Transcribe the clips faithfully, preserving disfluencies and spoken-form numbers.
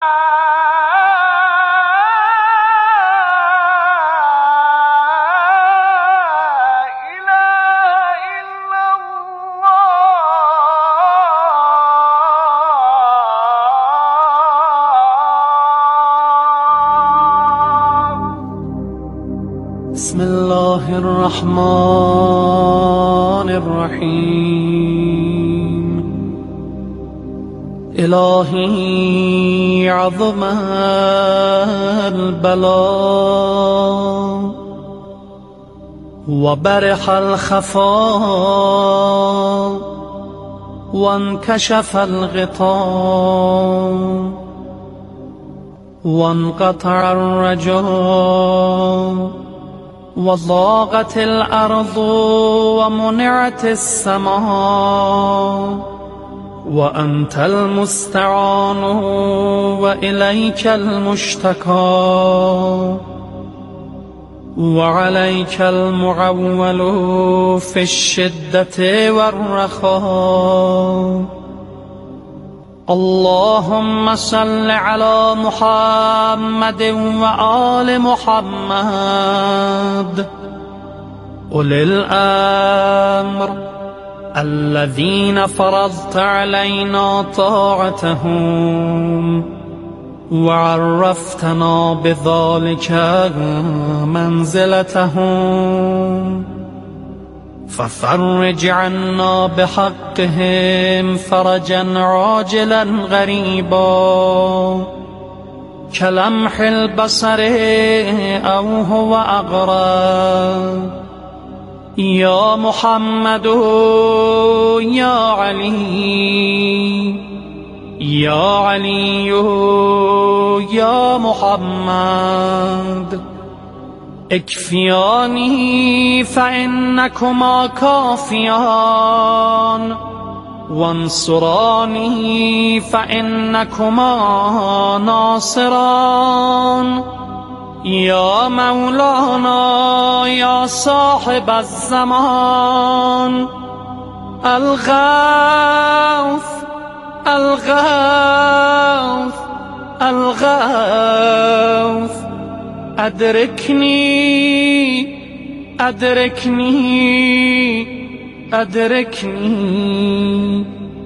بسم الله الرحمن الرحیم. الهی عظم البلاء و برح الخفاء و انکشف الغطاء و انقطع الرجاء وضاقت الأرض ومنعت السماء وأنت المستعان وإليك المشتكى وعليك المعول في الشدة والرخاء. اللهم صل على محمد وآل محمد أولي الأمر الذين فرضت علينا طاعتهم وعرفتنا بذلك منزلتهم، ففرج عنا بحقهم فرجا عاجلا غريبا كلمح البصر أو هو أقرب. يا محمد يا علي يا علي يا محمد اكفياني فإنكما كافيان وانصراني فإنكما ناصران. يا مولانا يا صاحب الزمان الغوث الغوث الغوث أدركني أدركني أدركني.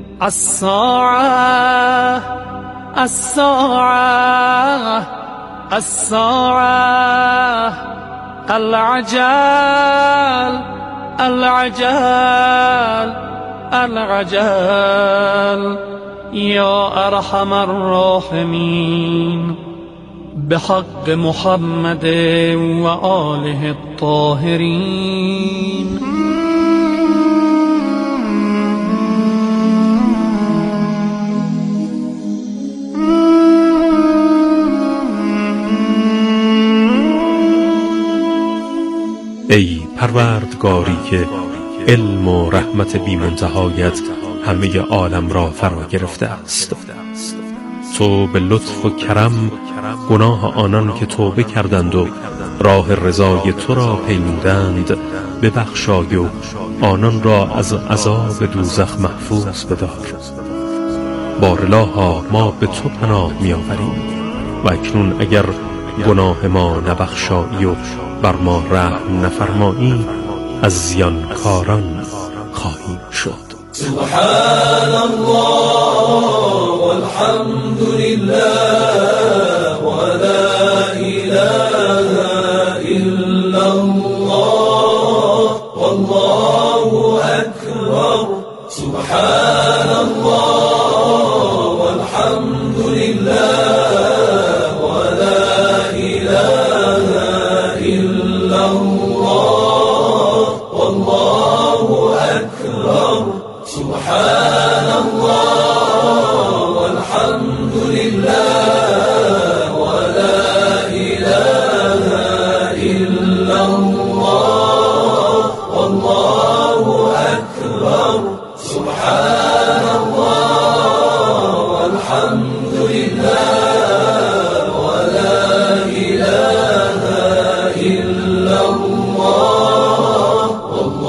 الساعة الساعة الساعة العجل العجل العجل. يا أرحم الراحمين بحق محمد وآله الطاهرين. ای پروردگاری که علم و رحمت بی منتهایت همه عالم را فرا گرفته است، تو به لطف و کرم گناه آنان که توبه کردند و راه رضای تو را پیمودند ببخشای و آنان را از عذاب دوزخ محفوظ بدار. بارالها ما به تو پناه می آوریم و اکنون اگر گناه ما نبخشایی و بر ما رحم نفرمایی از زیانکاران خواهیم شد. سبحان الله والحمد لله ولا إله إلا الله والله أكبر. سبحان الله والحمد لله ولا إله إلا الله والله أكبر. سبحان الله والحمد لله ولا إله إلا الله والله أكبر. سبحان الله والحمد لله ولا إله إلا الله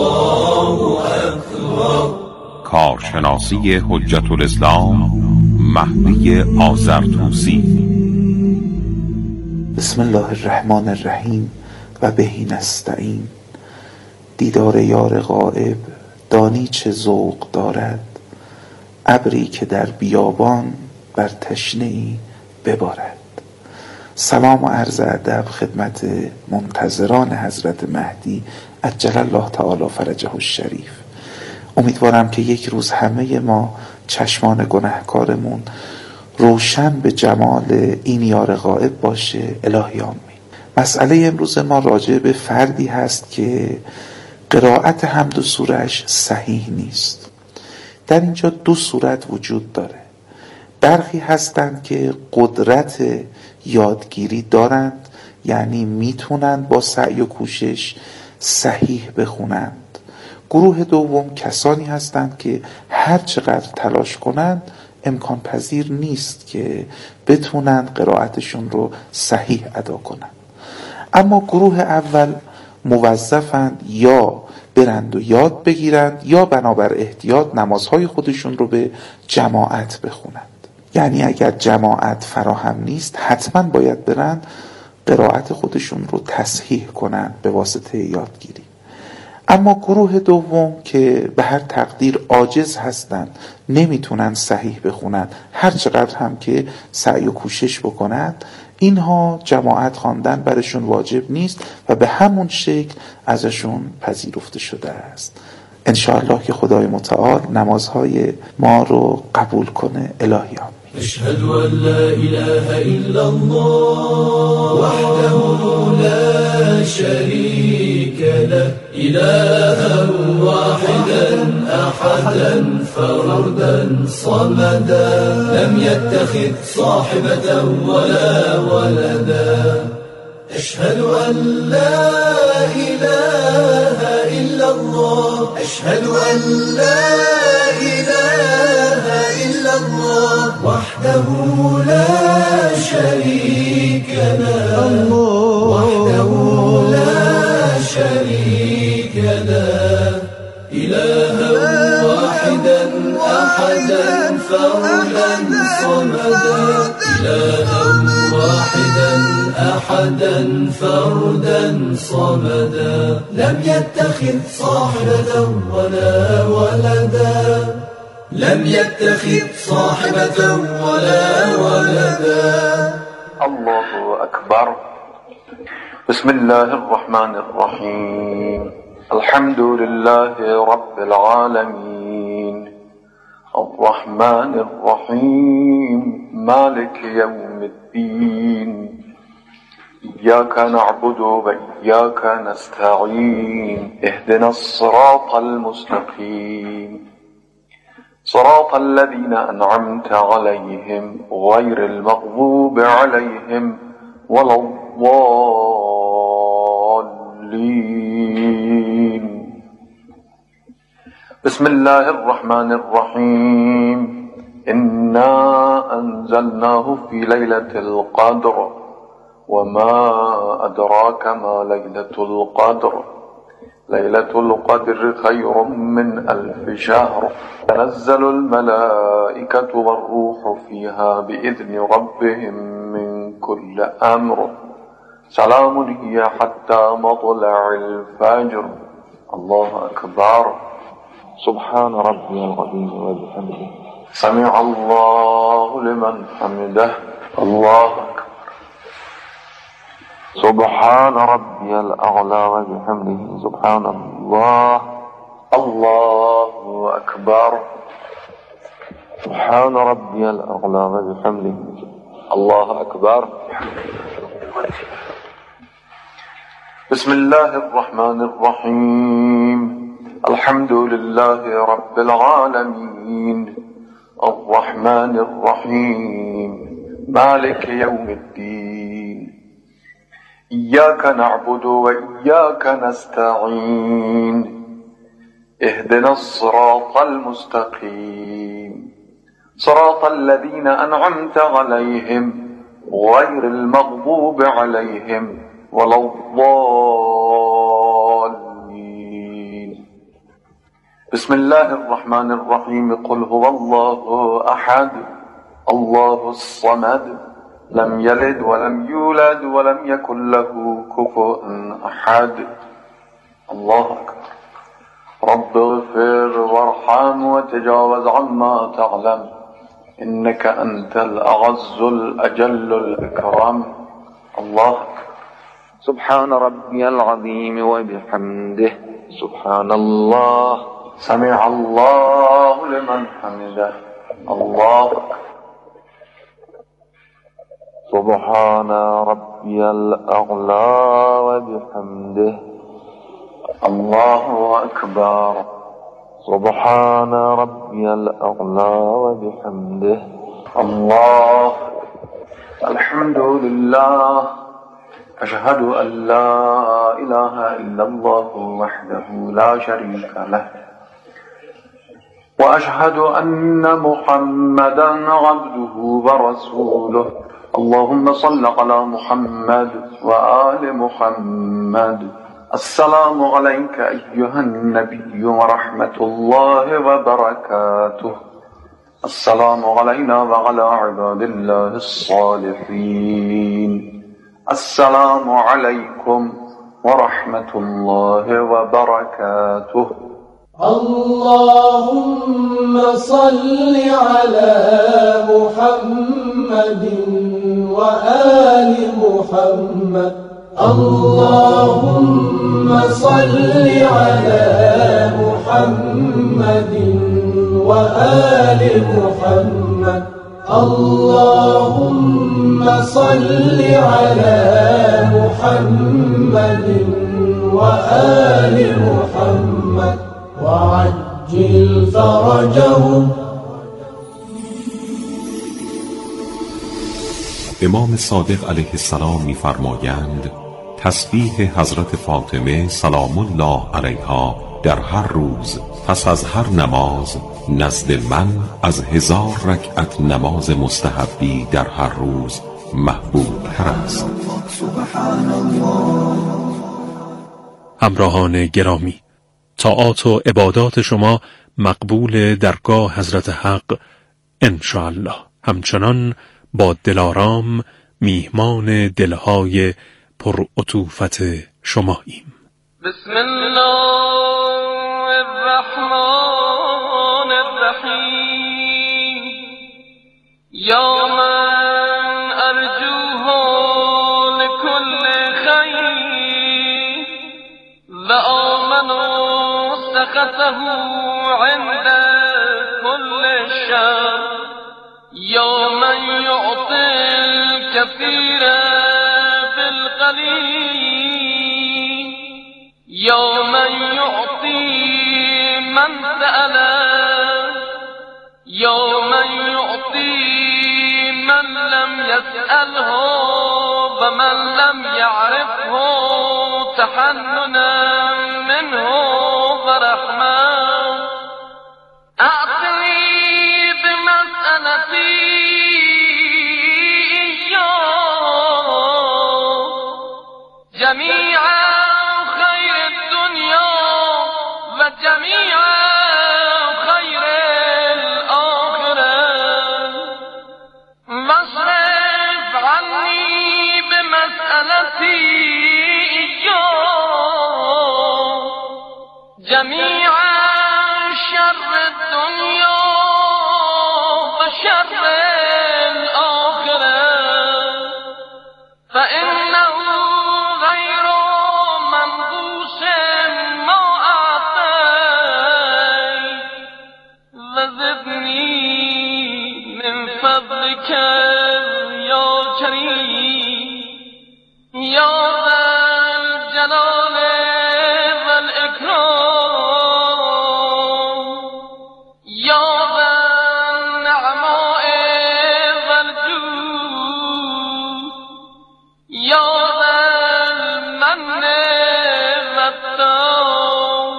والله أكبر. کارشناسی حجت الاسلام مهدی آذرتوسی. بسم الله الرحمن الرحیم و بهی نستعین. دیدار یار غائب دانی چه ذوق دارد، ابری که در بیابان بر تشنه‌ای ببارد. سلام و عرض ادب خدمت منتظران حضرت مهدی عجل الله تعالی فرجه الشریف. امیدوارم که یک روز همه ما چشمان گنهکارمون روشن به جمال این یار غائب باشه. الهی آمین. مسئله امروز ما راجع به فردی هست که قرائت حمد و سورش صحیح نیست. در اینجا دو صورت وجود داره. برخی هستند که قدرت یادگیری دارند، یعنی میتونند با سعی و کوشش صحیح بخونند. گروه دوم کسانی هستند که هر چقدر تلاش کنند امکان پذیر نیست که بتونند قرائتشون رو صحیح ادا کنند. اما گروه اول موظفند یا برند و یاد بگیرند یا بنابر احتیاط نمازهای خودشون رو به جماعت بخونند. یعنی اگر جماعت فراهم نیست حتما باید برند قرائت خودشون رو تصحیح کنند به واسطه یادگیری. اما گروه دوم که به هر تقدیر عاجز هستند، نمیتونن صحیح بخونند، هر چقدر هم که سعی و کوشش بکنند، اینها جماعت خواندن برشون واجب نیست و به همون شکل ازشون پذیرفته شده است. انشاءالله که خدای متعال نمازهای ما رو قبول کنه. الهی آمین. أشهد أن لا إله إلا الله وحده لا شريك له إلها واحدا أحدا فردا صمدا لم يتخذ صاحبة ولا ولدا أشهد أن لا إله إلا الله أشهد أن لا إله إلا الله وحده لا شريك له وحده لا شريك له إلها واحدا أحدا فردا صمدا إلها واحدا أحدا فردا صمدا لم يتخذ صاحبة ولا ولدا لم يتخذ صاحبة ولا ولدا. الله أكبر. بسم الله الرحمن الرحيم. الحمد لله رب العالمين الرحمن الرحيم مالك يوم الدين إياك نعبد وإياك نستعين اهدنا الصراط المستقيم صراط الذين أنعمت عليهم غير المغضوب عليهم ولا الضالين. بسم الله الرحمن الرحيم. إنا أنزلناه في ليلة القدر وما أدراك ما ليلة القدر ليلة القدر خير من ألف شهر تنزل الملائكة والروح فيها بإذن ربهم من كل أمر سلام هي حتى مطلع الفجر. الله أكبر. سبحان ربي العظيم وبحمده سمع الله لمن حمده. الله أكبر. سبحان ربي الأعلى وبحمده سبحان الله. الله أكبر. سبحان ربي الأعلى وبحمده الله أكبر. بسم الله الرحمن الرحيم. الحمد لله رب العالمين الرحمن الرحيم مالك يوم الدين إياك نعبد وإياك نستعين اهدنا الصراط المستقيم صراط الذين أنعمت عليهم غير المغضوب عليهم ولا الضالين. بسم الله الرحمن الرحيم. قل هو الله أحد الله الصمد لم يلد ولم يولد ولم يكن له كفوا أحد. الله أكبر. رب اغفر وارحم وتجاوز عما تعلم إنك أنت الأعز الأجل الأكرم. الله أكبر. سبحان ربي العظيم وبحمده سبحان الله سمع الله لمن حمده. الله أكبر. سبحان ربي الأعلى وبحمده. الله أكبر. سبحان ربي الأعلى وبحمده. الله. الحمد لله. أشهد أن لا إله إلا الله وحده لا شريك له وأشهد أن محمدا عبده ورسوله. اللهم صل على محمد وآل محمد. السلام عليك أيها النبي ورحمة الله وبركاته. السلام علينا وعلى عباد الله الصالحين. السلام عليكم ورحمة الله وبركاته. اللهم صل على محمد وآل محمد. اللهم صل على محمد وآل محمد. اللهم صل على محمد وآل محمد وعجل فرجهم. امام صادق علیه السلام می‌فرمایند تسبیح حضرت فاطمه سلام الله علیها در هر روز پس از هر نماز نزد من از هزار رکعت نماز مستحبی در هر روز محبوب تر است. همراهان گرامی، طاعات و عبادات شما مقبول درگاه حضرت حق انشاءالله. همچنان با دلارام میهمان دلهای پر عطوفت شماییم. بسم الله الرحمن الرحیم. یا من ارجوه لكل خیر و آمن سخطه عند كل شر. یا من یعطی الكثير بالقلیل. یا من یعطی من سأله. یا من یعطی من لم يسأله و من لم يعرفه تحننا منه ورحمة. أعطني بمسألتي جميع خير الدنيا وجميع خير الآخرة. واصرف عني بمسألتي جميع شر الدنيا وشر الآخرة. فإنه غير منقوص ما أعطيت. وزدني من فضلك يا كريم يا ذا الجلال والإكرام. يا ذا النعماء والجود. يا ذا المن والتوب.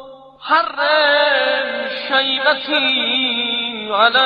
حرم شيبتي على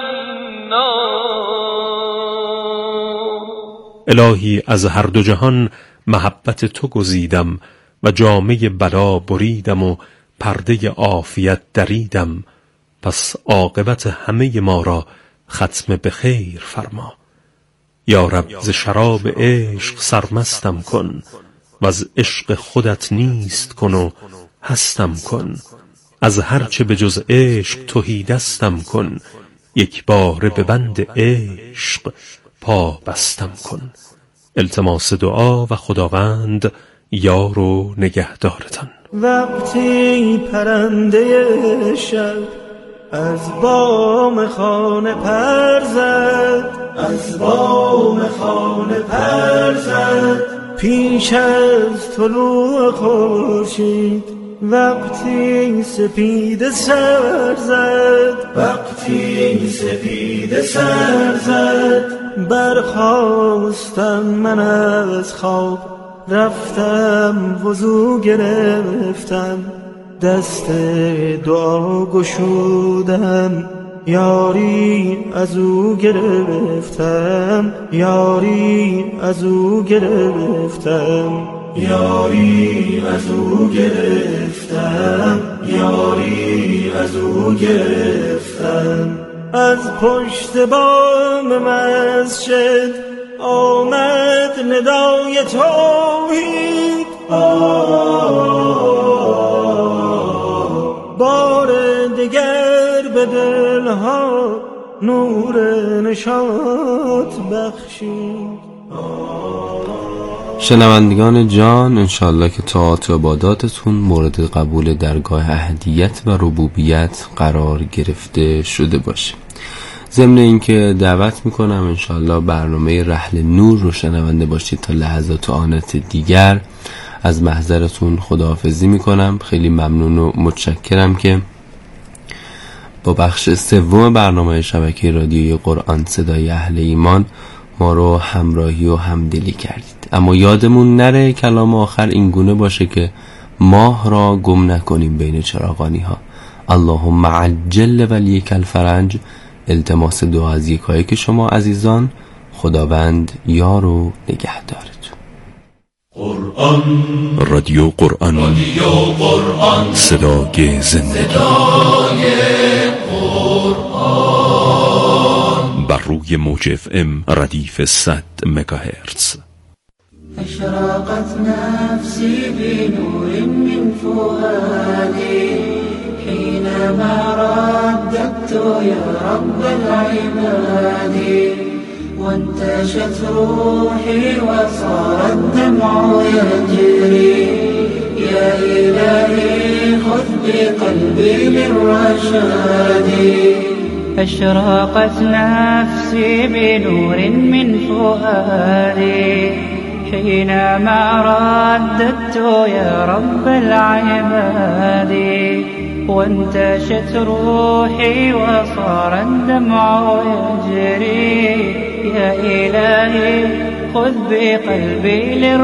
النار. الهی از هر دو جهان محبت تو گزیدم و جامه بلا بریدم و پرده عافیت دریدم. پس عاقبت همه ما را ختم به خیر فرما. یا رب ز شراب عشق سرمستم کن، و از عشق خودت نیست کن و هستم کن. از هرچه به جز عشق تهی دستم کن، یک باره به بند عشق پا بستم کن. التماس دعا و خداوند یار و نگهدارتان. وقتی پرنده شب از بام خانه پر زد، از بام خانه پر زد، پیش از طلوع خورشید وقتی سپید سر زد، وقتی سپید سر زد، برخاستم من از خواب، رفتم وضو گرفتم، دست دعا گشودم، یاری از او گرفتم، یاری از او گرفتم، یاری از او گرفتم، یاری از او گرفتم. از پشت بام مسجد آمد ندای توحید، بار دیگر به دلها نور نشاط بخشید. شنوندگان جان، انشالله که طاعات و عباداتتون مورد قبول درگاه احدیت و ربوبیت قرار گرفته شده باشه. ضمن اینکه دعوت میکنم انشالله برنامه رحل نور رو شنونده باشید تا لحظات و آنات دیگر. از محضرتون خداحافظی میکنم. خیلی ممنون و متشکرم که با بخش سوم برنامه شبکه رادیویی قرآن صدای اهل ایمان ما رو همراهی و همدلی کردید. اما یادمون نره کلام آخر این گونه باشه که ماه را گم نکنیم بین چراغانی ها. اللهم عجل ولیک الفرج. التماس دعا از یکایی که شما عزیزان. خداوند یار و نگهدارتون. قرآن رادیو قرآن، رادیو قرآن، صدای زندگی، صدای قرآن، بر روی موج اف ام ردیف صد مگاهرتز. أشرقت نفسي بنور من فؤادي حينما رددت يا رب العباد، وانتشت روحي وصار الدمع يجري، يا إلهي خذ بقلبي للرشاد. أشرقت نفسي بنور من فؤادي حينما رددت يا رب العباد، وانتشت روحي وصار الدمع يجري، يا إلهي خذ بقلبي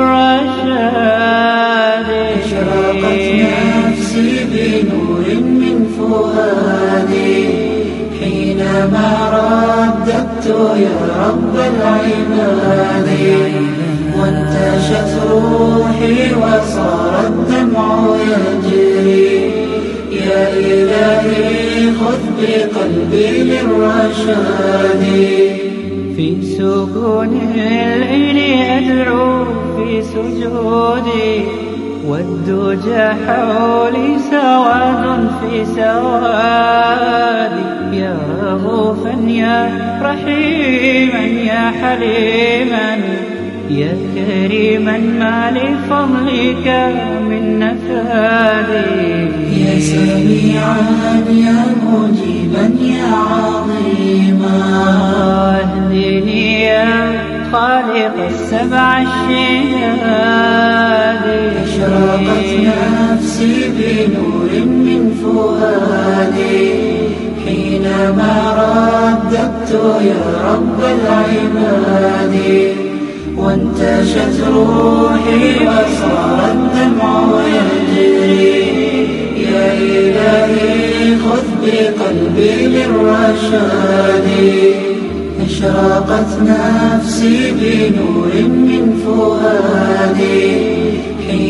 للرشاد. أشرقت نفسي بنور من فؤادي حينما رددت يا رب العباد، وانتشت روحي وصار الدمع يجري، يا إلهي خذ بقلبي للرشاد. في سكون الليل أدعو في سجودي، والدجى حولي سواد في سوادي، يا رؤوفا يا رحيما يا حليما، يا كريما ما لفضلك من نفادي، يا سميعا يا مجيبا يا عظيما، اهدني يا خالق السبع الشهاد. أشرقت نفسي بنور من فؤادي حينما رددت يا رب العباد، وانتشت روحي وصار الدمع يجري، يا إلهي خذ بقلبي للرشاد. أشرقت نفسي بنور من فؤادي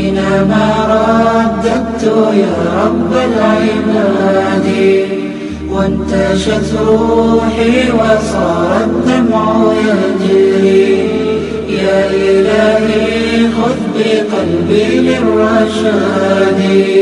حينما رددت يا رب العباد، وانتشت روحي وصار الدمع يجري يا إلهي خذ بقلبي للرشاد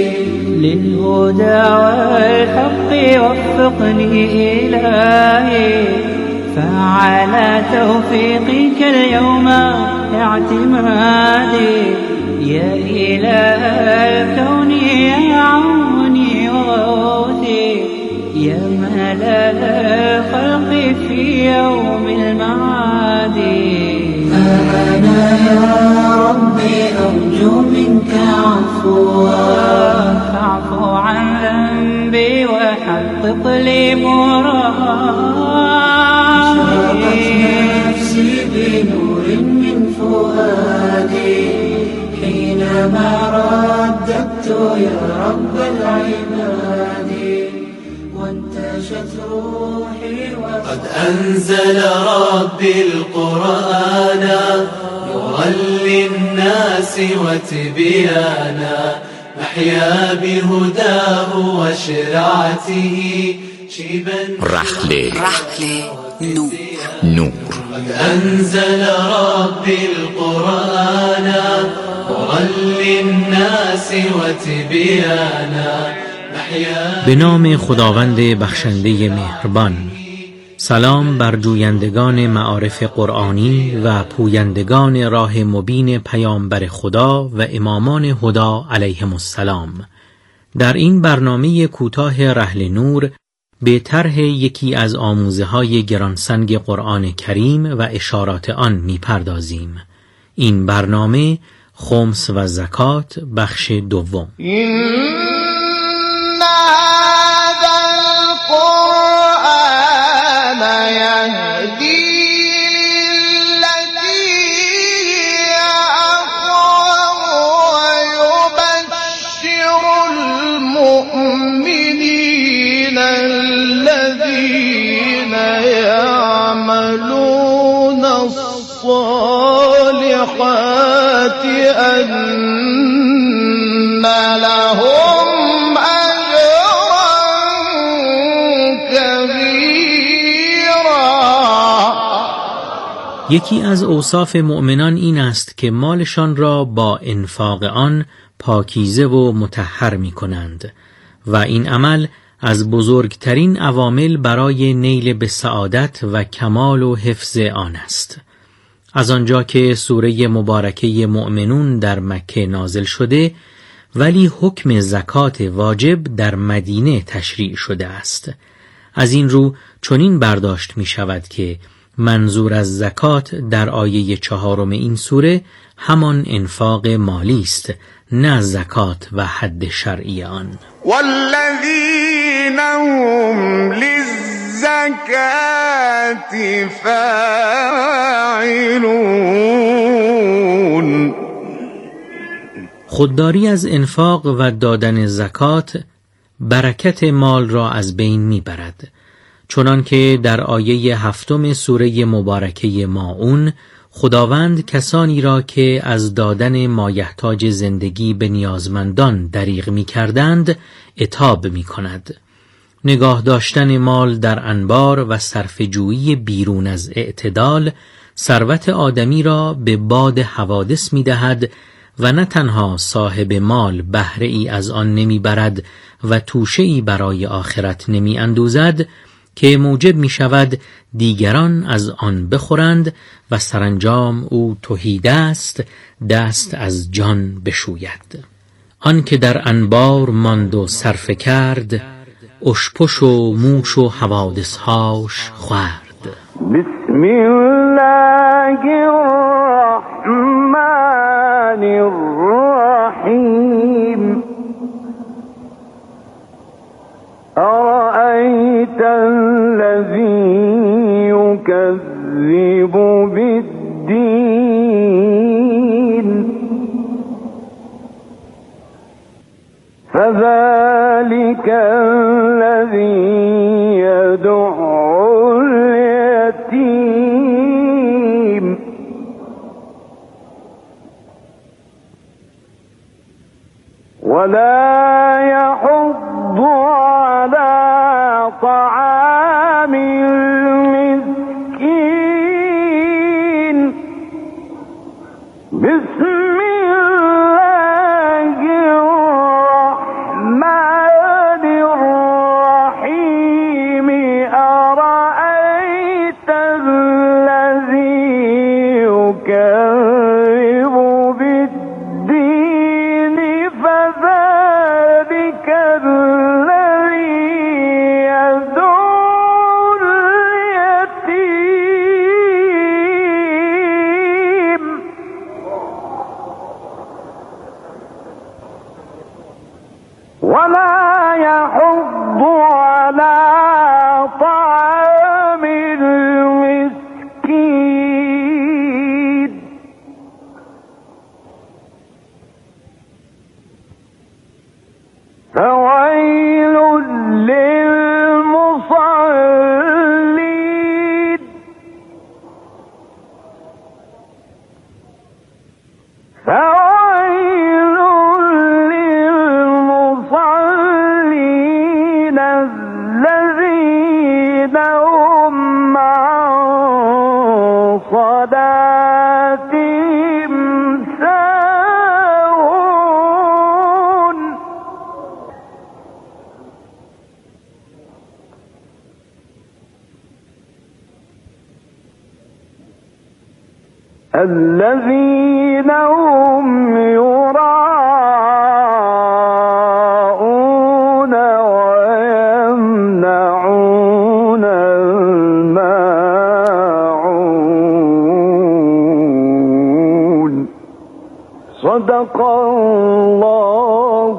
للهدى والحق وفقني إلهي فعلى توفيقك اليوم اعتمادي يا إله الكون يا عوني وغوثي يا ملل الخلق في يوم المعاد أنا يا ربي أرجو منك عفوا فاعف عن ذنبي وحقق لي مرادي شرقت نفسي بنور من فؤادي حينما رددت يا رب العباد وانتشت روحي قد أنزل ربي القرآن نورا للناس وتبيانا نحيا بهداه وشرعته شيبا رحلة رحلة نور نور قد أنزل ربي القرآن نورا للناس وتبيانا به نام خداوند بخشنده مهربان. سلام بر جویندگان معارف قرآنی و پویندگان راه مبین پیامبر خدا و امامان هدا علیهم السلام. در این برنامه کوتاه رحل نور به طرح یکی از آموزه های گرانسنگ قرآن کریم و اشارات آن می پردازیم. این برنامه خمس و زکات بخش دوم. هذا القرآن يهدي للتي هي أقوم ويبشر المؤمنين الذين يعملون الصالحات أن لهم یکی از اوصاف مؤمنان این است که مالشان را با انفاق آن پاکیزه و مطهر می کنند و این عمل از بزرگترین عوامل برای نیل به سعادت و کمال و حفظ آن است. از آنجا که سوره مبارکه مؤمنون در مکه نازل شده ولی حکم زکات واجب در مدینه تشریع شده است. از این رو چنین برداشت می شود که منظور از زکات در آیه چهارم این سوره همان انفاق مالی است، نه زکات و حد شرعی آن. والذین هم للزکات فاعلون. خودداری از انفاق و دادن زکات برکت مال را از بین میبرد، چنان که در آیه هفتم سوره مبارکه ماعون خداوند کسانی را که از دادن مایحتاج زندگی به نیازمندان دریغ می کردند عتاب می کند. نگاه داشتن مال در انبار و صرفه‌جویی بیرون از اعتدال ثروت آدمی را به باد حوادث می دهد و نه تنها صاحب مال بهره ای از آن نمی برد و توشه ای برای آخرت نمی اندوزد که موجب می شود دیگران از آن بخورند و سرانجام او تهی دست دست از جان بشوید. آن که در انبار ماند و صرفه کرد اشپش و موش و حوادثهاش خورد. بسم الله الرحمن الرحیم. أرأيت الذي يكذب بالدين فذلك الذي يدعو اليتيم ولا يحض على طعام الذين هم يراءون ويمنعون الماعون صدق الله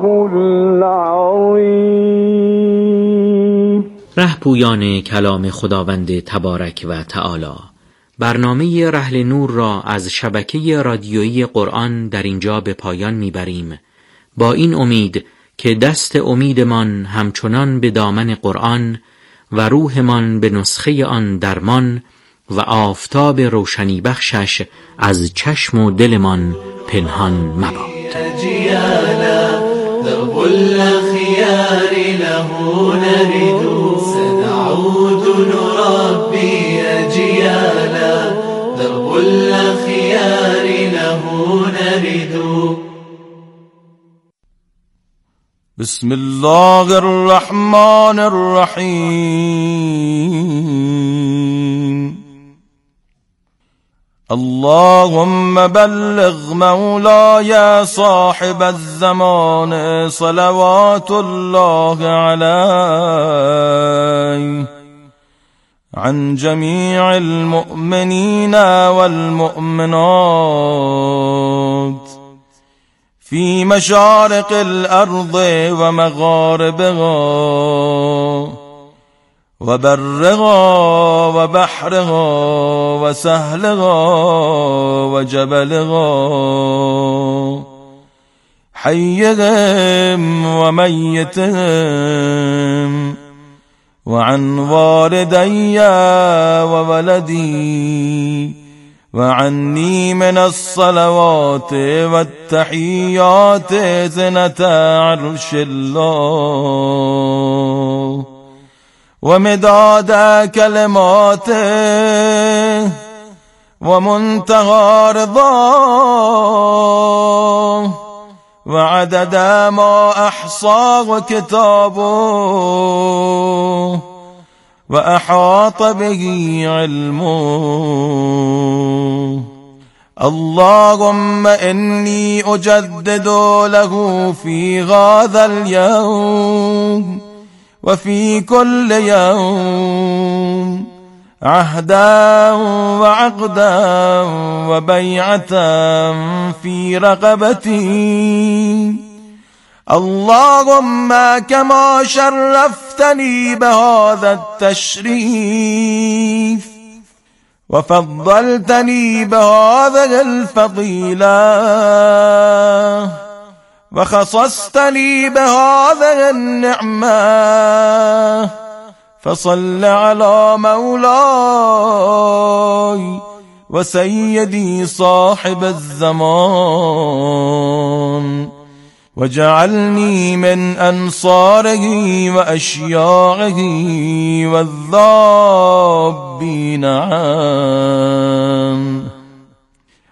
العظیم. رهپویان کلام خداوند تبارک و تعالی، برنامه رحل نور را از شبکه رادیویی قرآن در اینجا به پایان میبریم، با این امید که دست امیدمان همچنان به دامن قرآن و روحمان به نسخه آن درمان و آفتاب روشنی بخشش از چشم و دلمان پنهان مباد. درب الأخيار له نرد سنعود نربي أجيالا درب الأخيار له نرد. بسم الله الرحمن الرحيم. اللهم بلغ مولاي صاحب الزمان صلوات الله عليه عن جميع المؤمنين والمؤمنات في مشارق الأرض ومغاربها وبرها وبحرها وسهلها وجبلها حيهم وميتهم وعن والدي وولدي وعني من الصلوات والتحيات زنة عرش الله ومداد كلماته ومنتهى رضاه وعدد ما أحصاه كتابه وأحاط به علمه. اللهم إني أجدد له في هذا اليوم وفي كل يوم عهدا وعقدا وبيعة في رقبتي. اللهم كما شرفتني بهذا التشريف وفضلتني بهذه الفضيلة وخصصتني بهذه النعمة فصل على مولاي وسيدي صاحب الزمان وجعلني من أنصاره وأشياعه والذابين عنه.